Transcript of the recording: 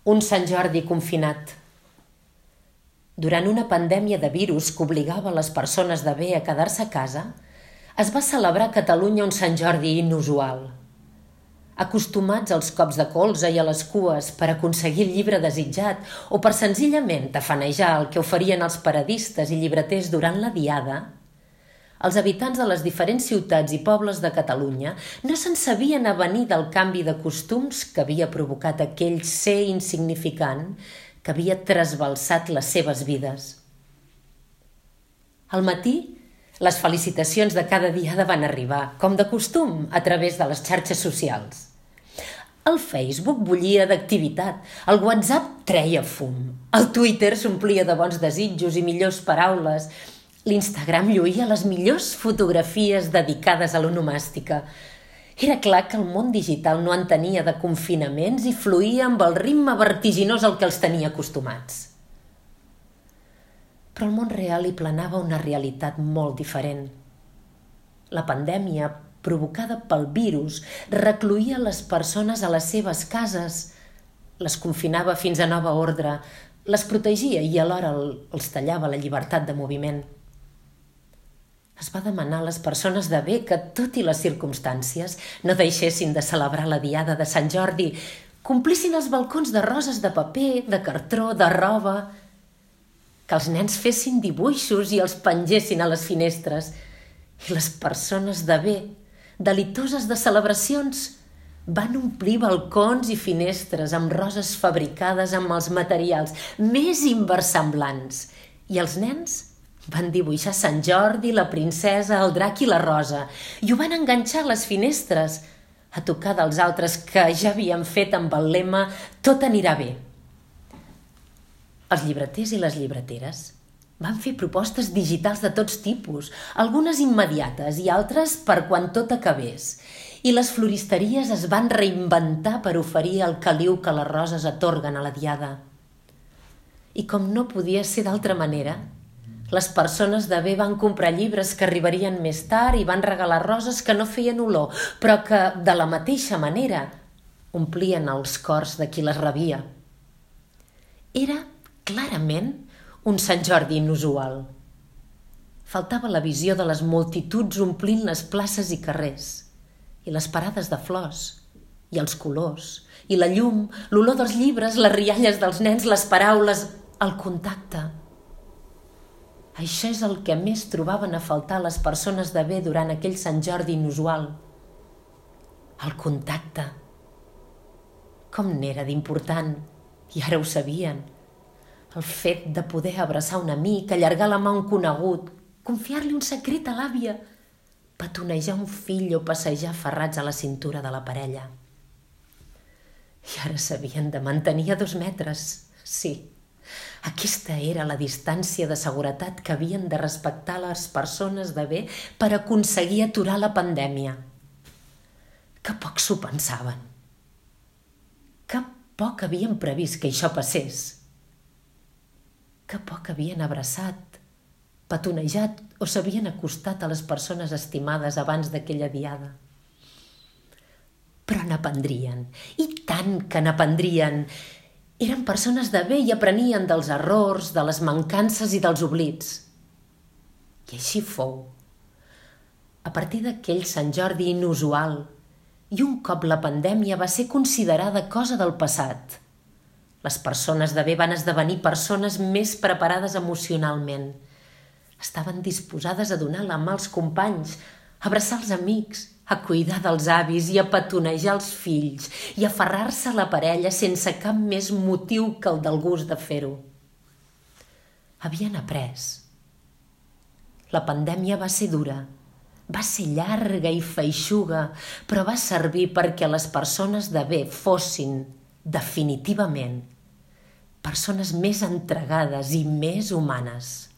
Un Sant Jordi confinat. Durant una pandèmia de virus que obligava les persones de bé a quedar-se a casa, es va celebrar a Catalunya un Sant Jordi inusual. Acostumats als cops de colze i a les cues per aconseguir el llibre desitjat o per senzillament tafanejar el que oferien els paradistes i llibreters durant la diada, els habitants de les diferents ciutats i pobles de Catalunya no se'n sabien avenir del canvi de costums que havia provocat aquell ser insignificant que havia trasbalsat les seves vides. Al matí, les felicitacions de cada diada van arribar, com de costum, a través de les xarxes socials. El Facebook bullia d'activitat, el WhatsApp treia fum, el Twitter s'omplia de bons desitjos i millors paraules, l'Instagram lluïa les millors fotografies dedicades a l'onomàstica. Era clar que el món digital no entenia de confinaments i fluïa amb el ritme vertiginós al que els tenia acostumats. Però al món real hi planava una realitat molt diferent. La pandèmia, provocada pel virus, recloïa les persones a les seves cases, les confinava fins a nova ordre, les protegia i alhora els tallava la llibertat de moviment. Es va demanar a les persones de bé que, tot i les circumstàncies, no deixessin de celebrar la diada de Sant Jordi, complissin els balcons de roses de paper, de cartró, de roba, que els nens fessin dibuixos i els pengessin a les finestres, i les persones de bé, delitoses de celebracions, van omplir balcons i finestres amb roses fabricades amb els materials més inversemblants, i els nens van dibuixar Sant Jordi, la princesa, el drac i la rosa i ho van enganxar a les finestres a tocar dels altres que ja havien fet amb el lema «Tot anirà bé». Els llibreters i les llibreteres van fer propostes digitals de tots tipus, algunes immediates i altres per quan tot acabés. I les floristeries es van reinventar per oferir el caliu que les roses atorguen a la diada. I com no podia ser d'altra manera, les persones de bé van comprar llibres que arribarien més tard i van regalar roses que no feien olor, però que, de la mateixa manera, omplien els cors de qui les rebia. Era, clarament, un Sant Jordi inusual. Faltava la visió de les multituds omplint les places i carrers, i les parades de flors, i els colors, i la llum, l'olor dels llibres, les rialles dels nens, les paraules, el contacte. Això és el que més trobaven a faltar les persones de bé durant aquell Sant Jordi inusual. El contacte. Com n'era d'important, i ara ho sabien. El fet de poder abraçar un amic, allargar la mà a un conegut, confiar-li un secret a l'àvia, petonejar un fill o passejar aferrats a la cintura de la parella. I ara s'havien de mantenir a 2 metres, sí. Aquesta era la distància de seguretat que havien de respectar les persones de bé per aconseguir aturar la pandèmia. Que poc s'ho pensaven. Que poc havien previst que això passés. Que poc havien abraçat, petonejat o s'havien acostat a les persones estimades abans d'aquella diada. Però n'aprendrien, i tant que n'aprendrien. Eren persones de bé i aprenien dels errors, de les mancances i dels oblits. I així fou. A partir d'aquell Sant Jordi inusual, i un cop la pandèmia va ser considerada cosa del passat, les persones de bé van esdevenir persones més preparades emocionalment. Estaven disposades a donar la mà als companys, a abraçar els amics, a cuidar dels avis i a petonejar els fills i a aferrar-se a la parella sense cap més motiu que el del gust de fer-ho. Havien après. La pandèmia va ser dura, va ser llarga i feixuga, però va servir perquè les persones de bé fossin, definitivament, persones més entregades i més humanes.